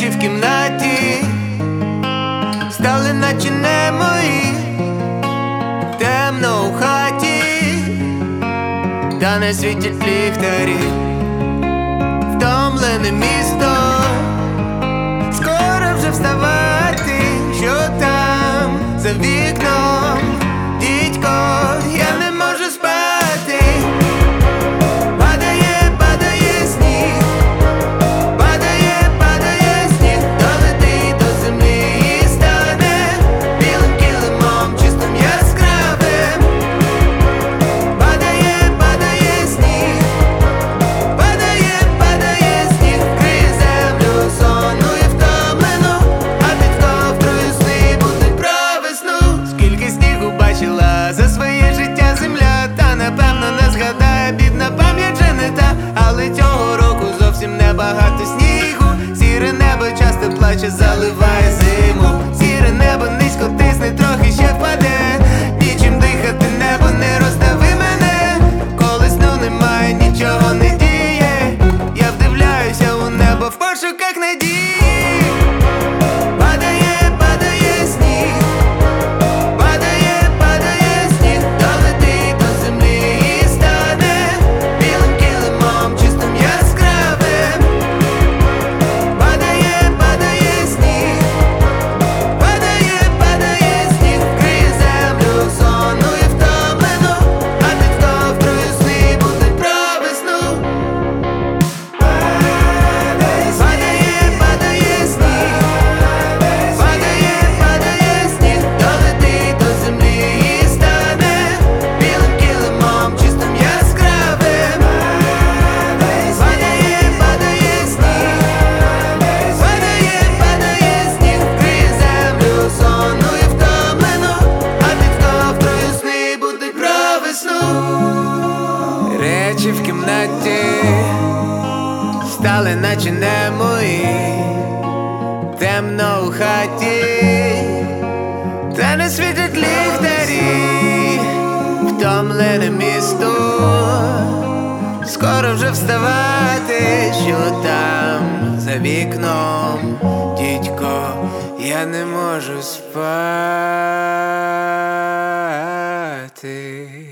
Речі в кімнаті стали наче не мої. Темно у хаті, та не світять ліхтарі. Втомлене місто, скоро вже вставати. Що там за вікном, дідько, я не можу спати. Падає, падає сніг, падає, падає сніг, долетить до землі і стане білим килимом, чистим яскравим. Падає, падає сніг, падає, падає сніг, вкриє землю сонну і втомлену, а під ковдрою сни будуть про весну. Скільки снігу бачила за своє життя земля, та напевно не згадає, бідна пам'ять же не та. Але цього року зовсім небагато снігу. Сіре небо часто плаче, заливає зиму. Сіре небо низько тисне, трохи ще впаде. Нічим дихати, небо не роздави мене. Коли сну немає, нічого не діє. Я вдивляюся у небо в пошуках надії. Падає, падає сніг, падає, падає сніг, долетить до землі і стане білим килимом, чистим яскравим. Падає, падає сніг, падає, падає сніг, вкриє землю сонну і втомлену, а під ковдрою сни будуть про весну. Падає, падає сніг, падає, падає сніг, долетить до землі і стане білим килимом, чистим яскравим. Падає, падає сніг, падає, падає сніг, вкриє землю сонну і втомлену, а під ковдрою сни будуть про весну. Речі в кімнаті стали наче не мої. Темно у хаті, та не світять ліхтарі. Втомлене місто, скоро вже вставати. Що там за вікном, дідько, я не можу спати.